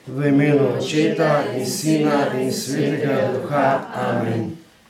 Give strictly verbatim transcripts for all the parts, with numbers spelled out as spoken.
V imenu Očeta in Sina in Svetega Duha. Amen.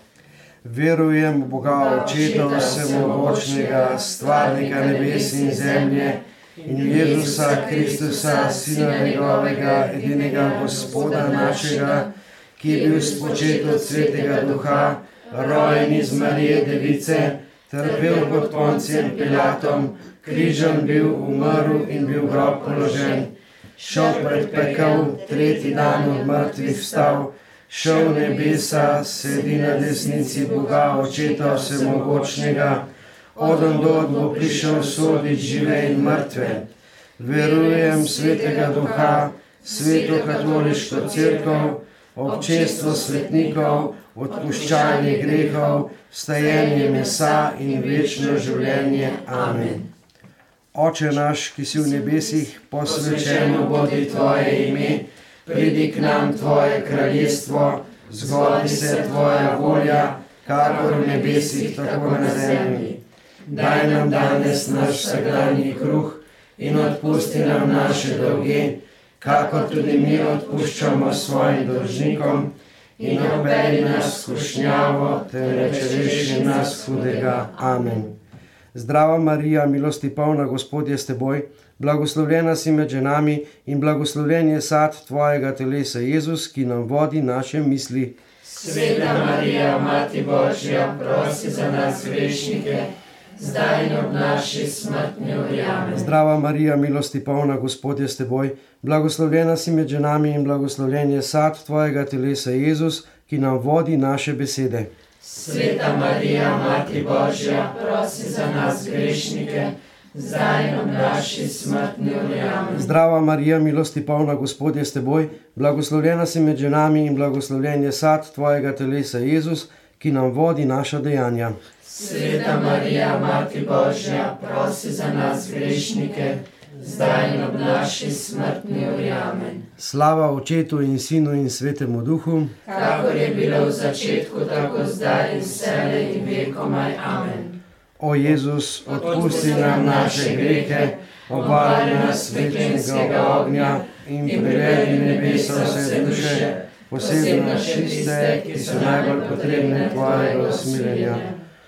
Verujem v Boga Očeta vsemogočnega, stvarnika nebes in zemlje, in Jezusa Kristusa, Sina njegovega, edinega Gospoda našega, ki je bil spočet od Svetega Duha, rojen iz Marije Device, trpel pod Poncijem Pilatom, križem bil, umrl in bil v grob položen, šel pred pekel, tretji dan od mrtvih vstal, šel v nebesa, sedi na desnici Boga Očeta vsemogočnega, odondod bo prišel sodit žive in mrtve. Verujem v Svetega Duha, Sveto katoliško cerkev, občestvo svetnikov, odpuščanje grehov, vstajenje mesa in večno življenje. Amen. Oče naš, ki si v nebesih, posvečeno bodi Tvoje ime, pridi k nam Tvoje kraljestvo, zgodi se Tvoja volja, kakor v nebesih, tako na zemlji. Daj nam danes naš vsakdanji kruh in odpusti nam naše dolge, kakor tudi mi odpuščamo svojim dolžnikom, in ne uvedi nas v skušnjavo, temveč reši nas hudega. Amen. Zdrava Marija, milosti polna, Gospod je s teboj, blagoslovljena si med ženami in blagoslovljen je sad tvojega telesa, Jezus, ki nam vodi naše misli. Sveta Marija, Mati Božja, prosi za nas grešnike, zdaj in ob naši smrtni uri. Amen. Zdrava Marija, milosti polna, Gospod je s teboj, blagoslovljena si med ženami in blagoslovljen je sad tvojega telesa, Jezus, ki nam vodi naše besede. Sveta Marija, Mati Božja, prosi za nas grešnike, zdaj in ob naši smrtni uri. Amen. Zdrava Marija, milosti polna, Gospod je s teboj, blagoslovljena si med ženami in blagoslovljen je sad tvojega telesa, Jezus, ki nam vodi naša dejanja. Sveta Marija, Mati Božja, prosi za nas grešnike, zdaj in ob naši smrtni uri. Amen. Slava Očetu in Sinu in Svetemu Duhu, kakor je bilo v začetku, tako zdaj in vselej in vekomaj. Amen. O Jezus, odpusti nam naše grehe, obvari nas večnega ognja in privedi nebesa vse duše, posebno tiste, ki so najbolj potrebne tvojega usmiljenja.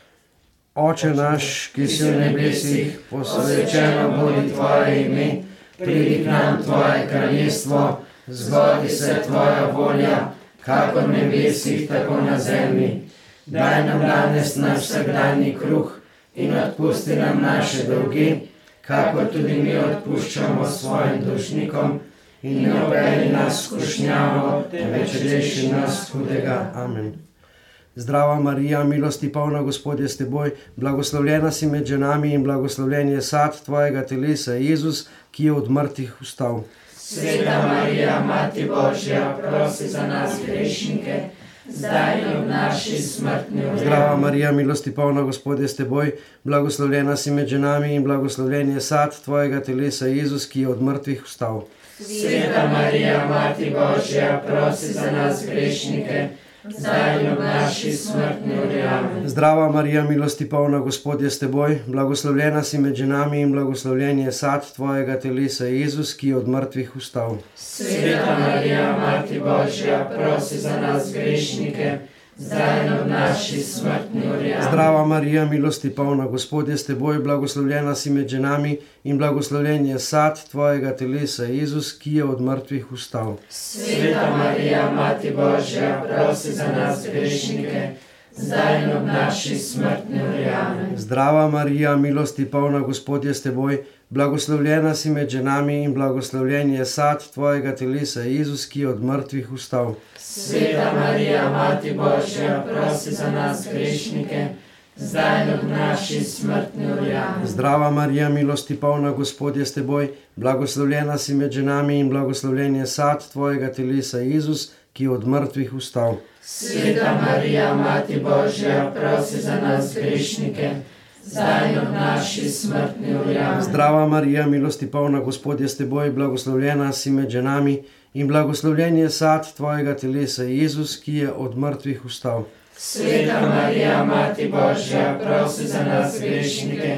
Oče naš, ki si v nebesih, posvečeno bodi Tvoje ime, pridi k nam Tvoje kraljestvo, zgodi se Tvoja volja, kakor v nebesih, tako na zemlji. Daj nam danes naš vsakdanji kruh in odpusti nam naše dolge, kakor tudi mi odpuščamo svojim dolžnikom, in ne uvedi nas v skušnjavo, temveč reši nas hudega. Amen. Zdrava Marija, milosti polna, Gospod je s teboj, blagoslovljena si med ženami in blagoslovljen je sad tvojega telesa, Jezus, ki je od mrtvih vstal. Sveta Marija, Mati Božja, prosi za nas grešnike, zdaj in ob naši smrtni uri. Zdrava Marija, milosti polna, Gospod je s teboj, blagoslovljena si med ženami in blagoslovljen je sad tvojega telesa, Jezus, ki je od mrtvih vstal. Sveta Marija, Mati Božja, prosi za nas grešnike, zdaj in ob naši smrtni uri. Amen. Zdrava Marija, milosti polna, Gospod je s teboj, blagoslovljena si med ženami in blagoslovljen je sad tvojega telesa, Jezus, ki je od mrtvih vstal. Sveta Marija, Mati Božja, prosi za nas grešnike, zdaj in ob naši smrtni uri. Amen. Zdrava Marija, milosti polna, Gospod je s teboj, blagoslovljena si med ženami in blagoslovljen je sad tvojega telesa, Jezus, ki je od mrtvih vstal. Sveta Marija, Mati Božja, prosi za nas grešnike, zdaj in ob naši smrtni uri. Amen. Zdrava Marija, milosti polna, Gospod je s teboj, blagoslovljena si med ženami in blagoslovljen je sad tvojega telesa, Jezus, ki je od mrtvih vstal. Sveta Marija, Mati Božja, prosi za nas grešnike, zdaj in ob naši smrtni uri. Amen. Zdrava Marija, milosti polna, Gospod je s teboj, blagoslovljena si med ženami in blagoslovljen je sad tvojega telesa, Jezus, ki je od mrtvih vstal. Sveta Marija, Mati Božja, prosi za nas grešnike, zdaj in ob naši smrtni uri. Amen. Zdrava Marija, milosti polna, Gospod je s teboj, blagoslovljena si med ženami in blagoslovljen je sad tvojega telesa, Jezus, ki je od mrtvih vstal. Sveta Marija, Mati Božja, prosi za nas grešnike,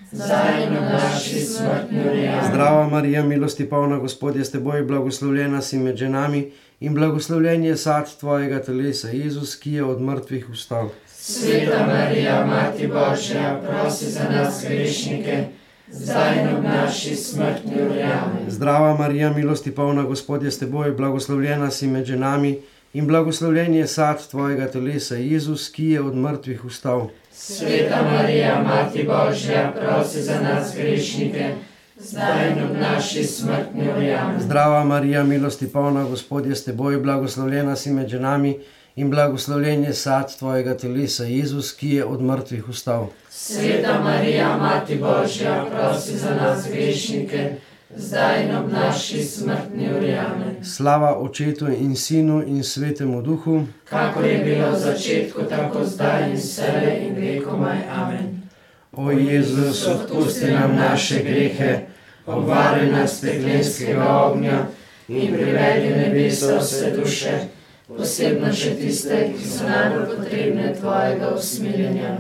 zdaj in v naši smrtni uri. Amen. Zdrava Marija, milosti polna, Gospod je s teboj, blagoslovljena si med ženami in blagoslovljen je sad tvojega telesa, Jezus, ki je od mrtvih vstal. Sveta Marija, Mati Božja, prosi za nas grešnike, zdaj in v naši smrtni uri. Amen. Zdrava Marija, milosti polna, Gospod je s teboj, blagoslovljena si med ženami in blagoslovljen je sad tvojega telesa, Jezus, ki je od mrtvih vstal. Sveta Marija, Mati Božja, prosi za nas grešnike, zdaj in v naši smrtni uri. Amen. Zdrava Marija, milosti polna, Gospod je s teboj, blagoslovljena si med ženami in blagoslovljen je sad tvojega telesa, Jezus, ki je od mrtvih vstal. Sveta Marija, Mati Božja, prosi za nas grešnike, zdaj in v naši smrtni uri. Amen. Slava Očetu in Sinu in Svetemu Duhu, kakor je bilo v začetku, tako zdaj in vselej in vekomaj. Amen. O Jezus, odpusti nam naše grehe, obvari nas peklenskega ognja in privedi v nebesa vse duše, posebno še tiste, ki so najbolj potrebne tvojega usmiljenja.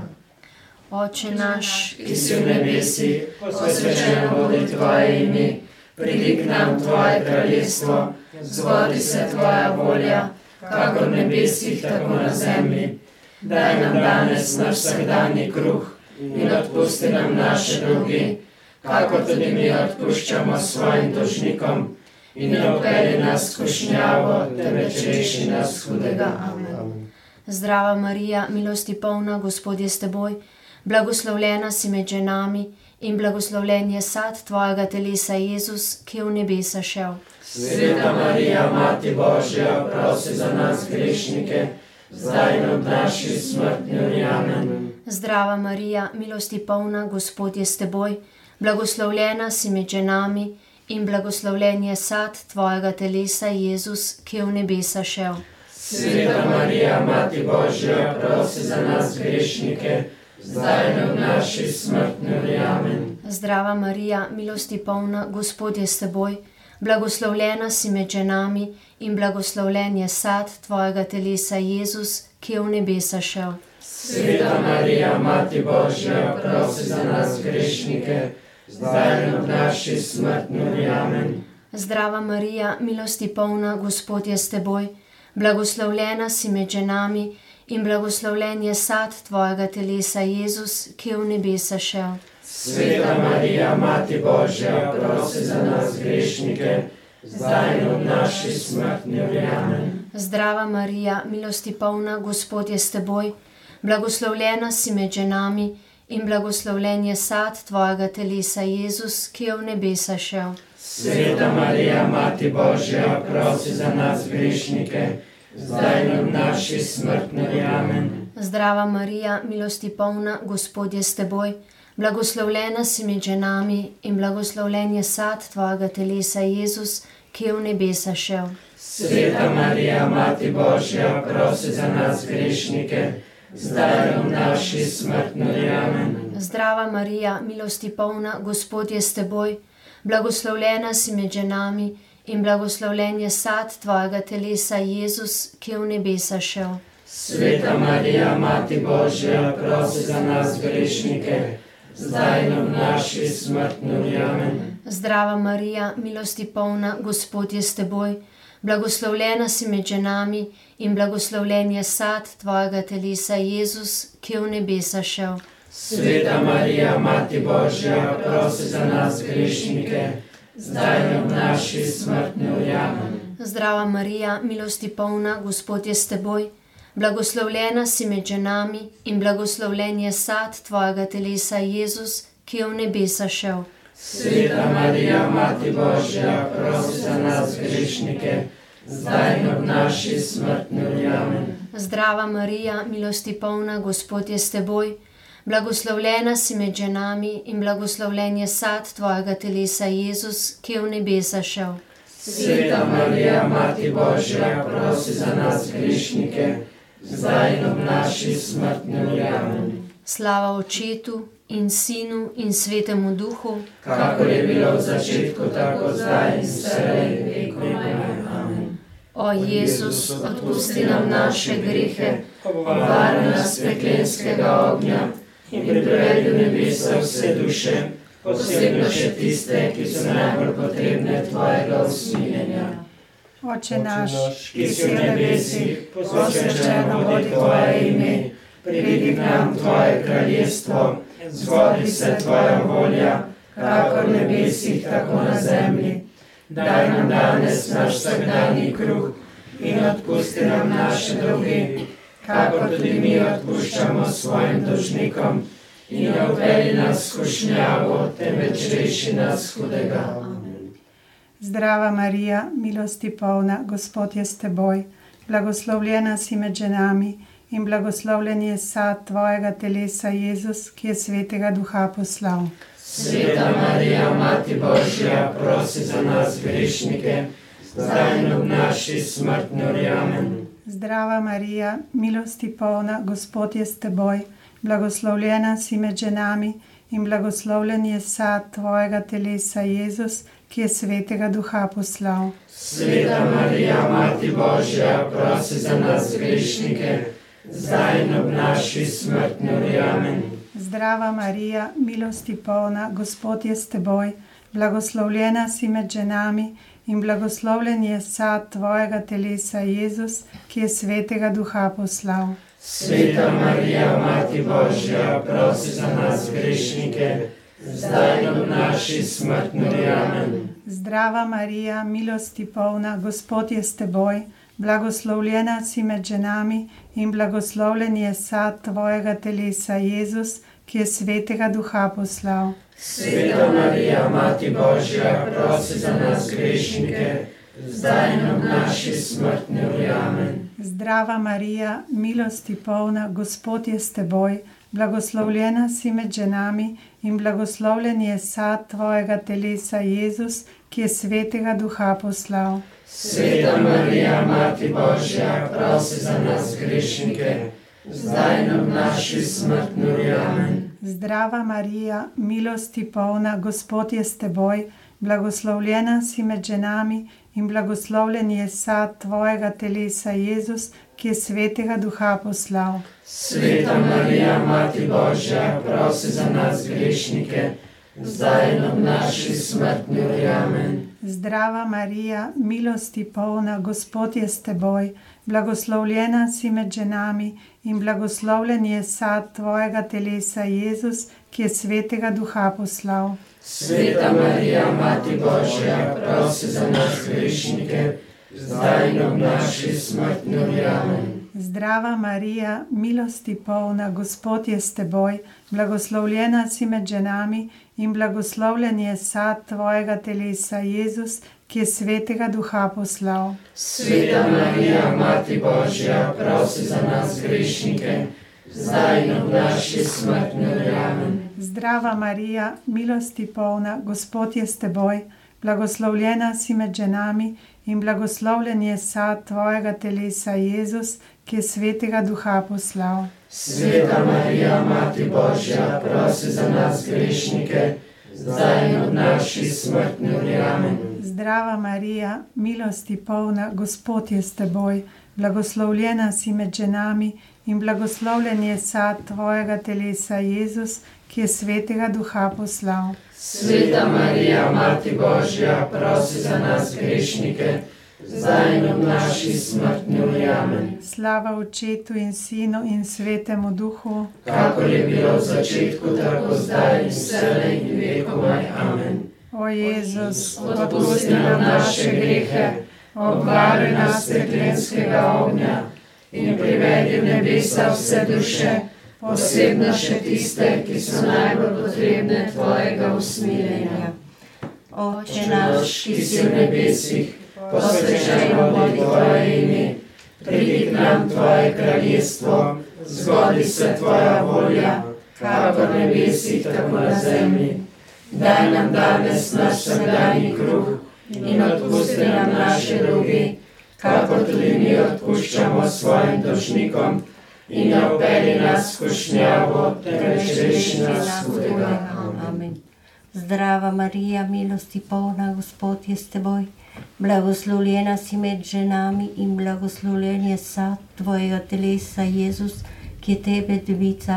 Oče naš, ki si v nebesih, posvečeno bodi tvoje ime, pridi k nam tvoje kraljestvo, zgodi se tvoja volja, kakor v nebesih, tako na zemlji. Daj nam danes naš vsakdanji kruh in odpusti nam naše dolge, kakor tudi mi odpuščamo svojim dolžnikom, in ne vpelji nas v skušnjavo, temveč reši nas hudega. Amen. Zdrava Marija, milosti polna, Gospod je s teboj, blagoslovljena si med ženami in blagoslovljen je sad tvojega telesa, Jezus, ki je v nebesa šel. Sveta Marija, Mati Božja, prosi za nas grešnike, zdaj in v naši smrtni uri. Amen. Zdrava Marija, milosti polna, Gospod je s teboj, blagoslovljena si med ženami in blagoslovljen je sad tvojega telesa, Jezus, ki je v nebesa šel. Sveta Marija, Mati Božja, prosi za nas grešnike, zdaj in v naši smrtni uri. Amen. Zdrava Marija, milosti polna, Gospod je s teboj, blagoslovljena si med ženami in blagoslovljen je sad tvojega telesa, Jezus, ki je v nebesa šel. Sveta Marija, Mati Božja, prosi za nas grešnike, zdaj in v naši smrtni uri. Amen. Zdrava Marija, milosti polna, Gospod je s teboj, blagoslovljena si med ženami in blagoslovljen je sad tvojega telesa, Jezus, ki je v nebesa šel. Sveta Marija, Mati Božja, prosi za nas grešnike, zdaj in v naši smrtni uri. Amen. Zdrava Marija, milosti polna, Gospod je s teboj, blagoslovljena si med ženami in blagoslovljen je sad tvojega telesa, Jezus, ki je v nebesa šel. Sveta Marija, Mati Božja, prosi za nas grešnike, zdaj in v naši smrtni uri. Amen. Zdrava Marija, milosti polna, Gospod je s teboj, blagoslovljena si med ženami in blagoslovljen je sad tvojega telesa, Jezus, ki je v nebesa šel. Sveta Marija, Mati Božja, prosi za nas grešnike, zdaj in v naši smrtni uri. Amen. Zdrava Marija, milosti polna, Gospod je s teboj, blagoslovljena si med ženami in blagoslovljen je sad tvojega telesa, Jezus, ki je v nebesa šel. Sveta Marija, Mati Božja, prosi za nas grešnike, zdaj in v naši smrtni uri. Amen. Zdrava Marija, milosti polna, Gospod je s teboj, blagoslovljena si med ženami in blagoslovljen je sad tvojega telesa, Jezus, ki je v nebesa šel. Sveta Marija, Mati Božja, prosi za nas grešnike, zdaj in v naši smrtni uri. Amen. Zdrava Marija, milosti polna, Gospod je s teboj, blagoslovljena si med ženami in blagoslovljen je sad tvojega telesa, Jezus, ki je v nebesa šel. Sveta Marija, Mati Božja, prosi za nas grešnike, zdaj in v naši smrtni uri. Amen. Zdrava Marija, milosti polna, Gospod je s teboj, blagoslovljena si med ženami in blagoslovljen je sad tvojega telesa, Jezus, ki je v nebesa šel. Sveta Marija, Mati Božja, prosi za nas grešnike, zdaj in v naši smrtni uri. Amen. Slava Očetu in Sinu in Svetemu Duhu, kakor je bilo v začetku, tako zdaj in vselej in vekomaj. Amen. O Jezus, odpusti nam naše grehe, obvari nas peklenskega ognja in privedi v nebesa vse duše, posebno še tiste, ki so najbolj potrebne tvojega usmiljenja. Oče naš, ki si v nebesih, posvečeno bodi tvoje ime, pridi k nam tvoje kraljestvo, zgodi se tvoja volja, kakor v nebesih, tako na zemlji. Daj nam danes naš vsakdanji kruh in odpusti nam naše dolge, kakor tudi mi odpuščamo svojim dolžnikom, in ne vpelji nas v skušnjavo, temveč reši nas hudega. Zdrava Marija, milosti polna, Gospod je s teboj, blagoslovljena si med ženami in blagoslovljen je sad tvojega telesa, Jezus, ki je svetega duha poslal. Sveta Marija, Mati Božja, prosi za nas grešnike, zdaj in ob naši smrtni uri. Amen. Zdrava Marija, milosti polna, Gospod je s teboj, blagoslovljena si med ženami in blagoslovljen je sad tvojega telesa, Jezus, ki je svetega duha poslal. Sveta Marija, Mati Božja, prosi za nas grešnike, zdaj in ob naši smrtni uri. Amen. Zdrava Marija, milosti polna, Gospod je s teboj, blagoslovljena si med ženami in blagoslovljen je sad tvojega telesa, Jezus, ki je svetega duha poslal. Sveta Marija, Mati Božja, prosi za nas grešnike, zdaj in ob naši smrtni uri. Amen. Zdrava Marija, milosti polna, Gospod je s teboj, blagoslovljena si med ženami in blagoslovljen je sad tvojega telesa, Jezus, ki je svetega duha poslal. Sveta Marija, Mati Božja, prosi za nas grešnike, zdaj in ob naši smrtni uri. Amen. Zdrava Marija, milosti polna, Gospod je s teboj, blagoslovljena si med ženami in blagoslovljen je sad tvojega telesa, Jezus, ki je svetega duha poslal. Sveta Marija, Mati Božja, prosi za nas grešnike, zdaj in ob naši smrtni uri. Amen. Zdrava Marija, milosti polna, Gospod je s teboj, blagoslovljena si med ženami in blagoslovljen je sad tvojega telesa, Jezus, ki je svetega duha poslal. Sveta Marija, Mati Božja, prosi za nas grešnike, zdaj in ob naši smrtni uri. Amen. Zdrava Marija, milosti polna, Gospod je s teboj, blagoslovljena si med ženami in blagoslovljen je sad tvojega telesa, Jezus, ki je svetega duha poslal. Sveta Marija, Mati Božja, prosi za nas grešnike, zdaj in ob naši smrtni uri. Amen. Zdrava Marija, milosti polna, Gospod je s teboj, blagoslovljena si med ženami in blagoslovljen je sad tvojega telesa, Jezus, ki je svetega duha poslal. Sveta Marija, Mati Božja, prosi za nas grešnike, zdaj in ob naši smrtni uri. Amen. Zdrava Marija, milosti polna, Gospod je s teboj, blagoslovljena si med ženami in blagoslovljen je sad tvojega telesa, Jezus, ki je svetega duha poslal. Sveta Marija, Mati Božja, prosi za nas grešnike, zdaj in ob naši smrtni uri. Amen. Zdrava Marija, milosti polna, Gospod je s teboj, blagoslovljena si med ženami in blagoslovljen je sad tvojega telesa, Jezus, ki je svetega duha poslal. Sveta Marija, Mati Božja, prosi za nas grešnike, zdaj in ob naši smrtni uri. Amen. Slava Očetu in Sinu in Svetemu Duhu, kakor je bilo v začetku, tako zdaj in vselej in vekomaj. Amen. O Jezus, odpusti nam naše grehe, obvari nas peklenskega ognja in privedi v nebesa vse duše, posebno še tiste, ki so najbolj potrebne tvojega usmiljenja. Oče naš, ki si v nebesih, posvečeno bodi tvoje ime, pridi k nam tvoje kraljestvo, zgodi se tvoja volja, kakor v nebesih, tako na zemlji. Daj nam danes naš vsakdanji kruh in odpusti nam naše dolge, kakor tudi mi odpuščamo svojim dolžnikom, in ne vpelji nas v skušnjavo, temveč reši nas hudega. Amen. Zdrava Marija, milosti polna, Gospod je s teboj, blagoslovljena si med ženami in blagoslovljen je sad tvojega telesa, Jezus, ki je tebe, devica,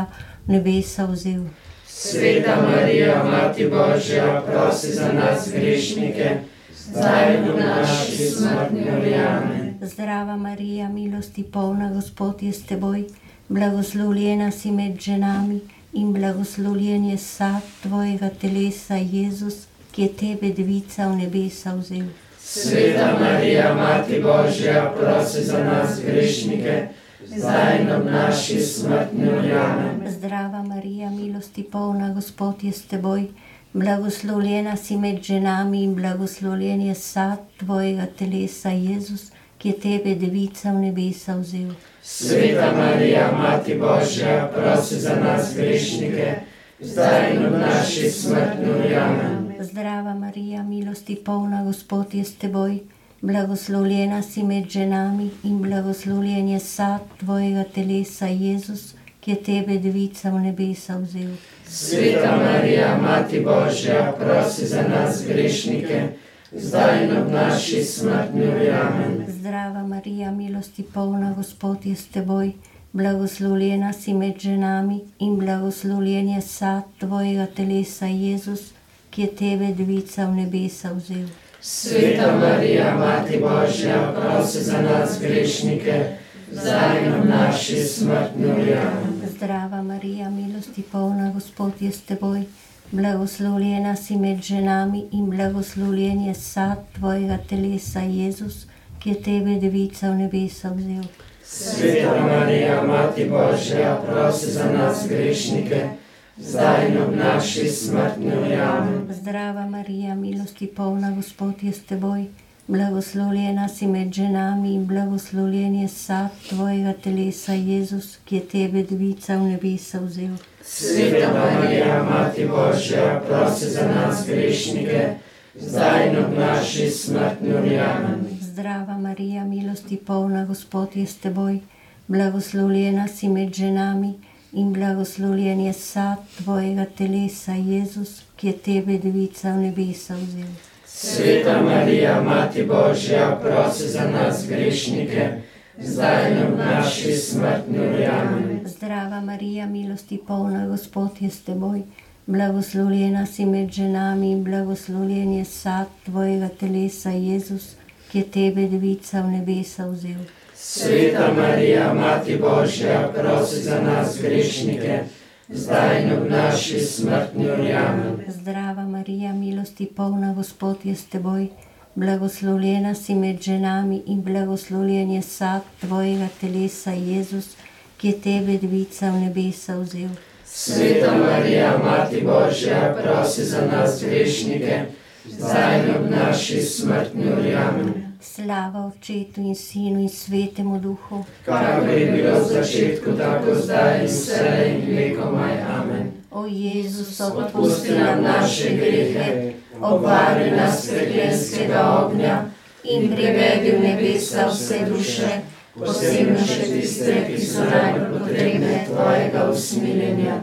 nebesa vzel. Sveta Marija, Mati Božja, prosi za nas grešnike, zdaj in v naši smrtni uri. Amen. Zdrava Marija, milosti polna, Gospod je s teboj, blagoslovljena si med ženami in blagoslovljen je sad tvojega telesa, Jezus, ki je tebe devica v nebesa vzel. Sveta Marija, Mati Božja, prosi za nas grešnike, zdaj in v naši smrtni uri. Amen. Zdrava Marija, milosti polna, Gospod je s teboj, blagoslovljena si med ženami in blagoslovljen je sad tvojega telesa, Jezus, ki je tebe devica v nebesa vzel. Sveta Marija, Mati Božja, prosi za nas grešnike, zdaj in v naši smrtni uri. Amen. Zdrava Marija, milosti polna, Gospod je s teboj, blagoslovljena si med ženami in blagoslovljen je sad tvojega telesa, Jezus, ki je tebe devica v nebesa vzel. Sveta Marija, Mati Božja, prosi za nas grešnike, zdaj in v naši smrtni uri. Amen. Zdrava Marija, milosti polna, Gospod je s teboj, blagoslovljena si med ženami in blagoslovljen je sad tvojega telesa, Jezus, ki je tebe devica v nebesa vzel. Sveta Marija, Mati Božja, prosi za nas grešnike, zdaj in v naši smrtni uri. Amen. Zdrava Marija, milosti polna, Gospod je s teboj, blagoslovljena si med ženami in blagoslovljen je sad tvojega telesa, Jezus, ki je tebe devica v nebesa vzel. Sveta Marija, Mati Božja, prosi za nas grešnike, zdaj in v naši smrtni uri. Amen. Zdrava Marija, milosti polna, Gospod je s teboj, blagoslovljena si med ženami in blagoslovljen je sad tvojega telesa, Jezus, ki je tebe devica v nebesa vzel. Sveta Marija, Mati Božja, prosi za nas grešnike, zdaj in v naši smrtni uri. Amen. Zdrava Marija, milosti polna, Gospod je s teboj, blagoslovljena si med ženami in blagoslovljen je sad tvojega telesa, Jezus, ki je tebe devica v nebesa vzel. Sveta Marija, Mati Božja, prosi za nas grešnike, zdaj in v naši smrtni uri. Amen. Zdrava Marija, milosti polna, Gospod je s teboj, blagoslovljena si med ženami in blagoslovljen je sad tvojega telesa, Jezus, ki je tebe devica v nebesa vzel. Sveta Marija, Mati Božja, prosi za nas grešnike, zdaj in v naši smrtni uri. Amen. Zdrava Marija, milosti polna, Gospod je s teboj, blagoslovljena si med ženami in blagoslovljen je sad tvojega telesa, Jezus, ki je tebe devica v nebesa vzel. Sveta Marija, Mati Božja, prosi za nas grešnike, zdaj in v naši smrtni uri. Amen. Slava Otčetu in Sinu in Svetemu Duhu, kakor je bilo v začetku, tako zdaj in vselej in vekomaj. Amen. O Jezus, Odpusti nam naše grehe, obvari nas peklenskega ognja in privedi v nebesa vse duše, posebno še tiste, ki so najbolj potrebne tvojega usmiljenja.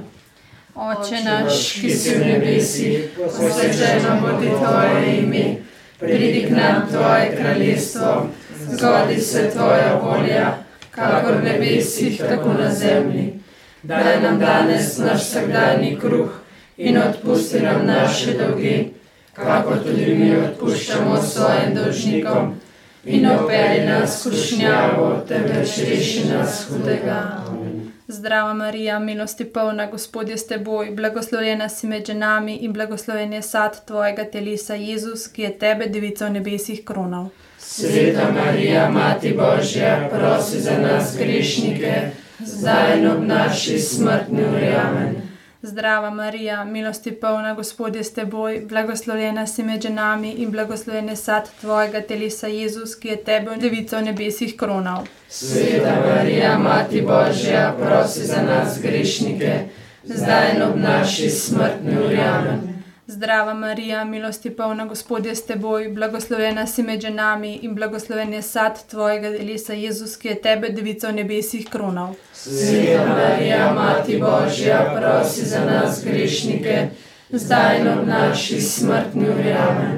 Oče naš, ki si v nebesih, posvečeno bodi tvoje ime, pridi k nam tvoje kraljestvo, zgodi se tvoja volja, kakor v nebesih, tako na zemlji. Daj nam danes naš vsakdanji kruh in odpusti nam naše dolge, kakor tudi mi odpuščamo svojim dolžnikom, in ne vpelji nas v skušnjavo, temveč reši nas hudega. Zdrava Marija, milosti polna, Gospod je s teboj, blagoslovljena si med ženami in blagoslovljen je sad tvojega telesa, Jezus, ki je tebe devica v nebesih kronal. Sveta Marija, Mati Božja, prosi za nas grešnike, zdaj in ob naši smrtni uri. Amen. Zdrava Marija, milosti polna, Gospod je s teboj, blagoslovljena si med ženami in blagoslovljen je sad tvojega telesa, Jezus, ki je tebe devica v nebesih kronal. Sveta Marija, Mati Božja, prosi za nas grešnike, zdaj in ob naši smrtni uri. Amen. Zdrava Marija, milosti polna, Gospod je s teboj, blagoslovljena si med ženami in blagoslovljen je sad tvojega telesa, Jezus, ki je tebe devica v nebesih kronal. Sveta Marija, Mati Božja, prosi za nas grešnike, zdaj in ob naši smrtni uri. Amen.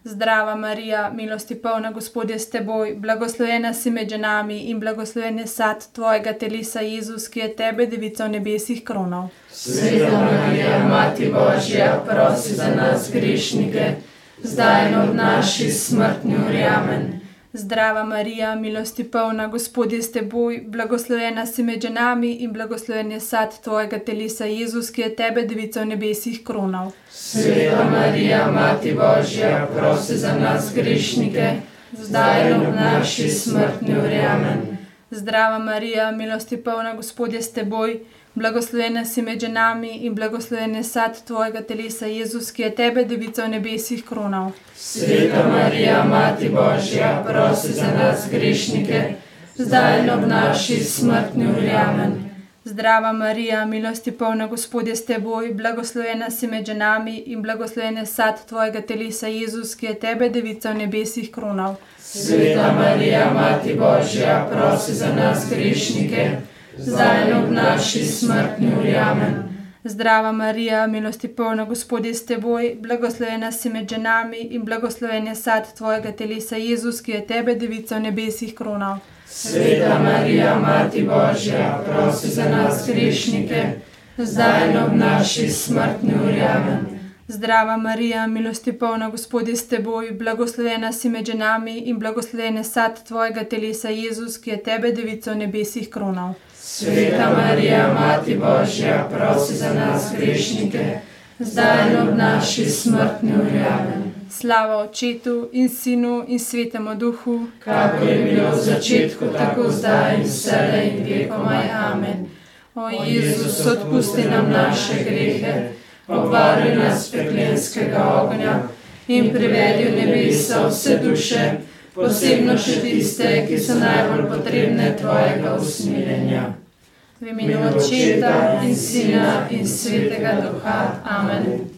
Zdrava Marija, milosti polna, Gospod je s teboj, blagoslovljena si med ženami in blagoslovljen je sad tvojega telesa, Jezus, ki je tebe, devico v nebesih, kronal. Sveta Marija, Mati Božja, prosi za nas grešnike, zdaj in ob naši smrtni uri. Amen. Zdrava Marija, milosti polna, Gospod je s teboj, blagoslovljena si med ženami in blagoslovljen je sad tvojega telesa, Jezus, ki je tebe, devico v nebesih, kronal. Sveta Marija, Mati Božja, prosi za nas grešnike, zdaj in ob naši smrtni uri. Amen. Zdrava Marija, milosti polna, Gospod je s teboj, blagoslovljena si med ženami in blagoslovljen je sad tvojega telesa, Jezus, ki je tebe, devico v nebesih, kronal. Sveta Marija, Mati Božja, prosi za nas grešnike, zdaj in ob naši smrtni uri. Amen. Zdrava Marija, milosti polna, Gospod je s teboj, blagoslovljena si med ženami in blagoslovljen je sad tvojega telesa, Jezus, ki je tebe, devico v nebesih, kronal. Sveta Marija, Mati Božja, prosi za nas grešnike, zdaj in ob naši smrtni uri. Amen. Zdrava Marija, milosti polna, Gospod je s teboj, blagoslovljena si med ženami in blagoslovljen je sad tvojega telesa, Jezus, ki je tebe, devico v nebesih, kronal. Sveta Marija, Mati Božja, prosi za nas grešnike, zdaj in ob naši smrtni uri. Amen. Zdrava Marija, milosti polna, Gospod je s teboj, blagoslovljena si med ženami in blagoslovljen je sad tvojega telesa, Jezus, ki je tebe, devico v nebesih, kronal. Sveta Marija, Mati Božja, prosi za nas grešnike, zdaj in ob naši smrtni uri. Amen. Slava Očetu in Sinu in Svetemu Duhu, kakor je bilo v začetku, tako zdaj in vselej in vekomaj. Amen. O Jezus, odpusti nam naše grehe, obvaruj nas peklenskega ognja in privedi v nebesa vse duše, posebno še tiste, ki so najbolj potrebne tvojega usmiljenja. V imenu Očeta in Sina in Svetega Duha. Amen.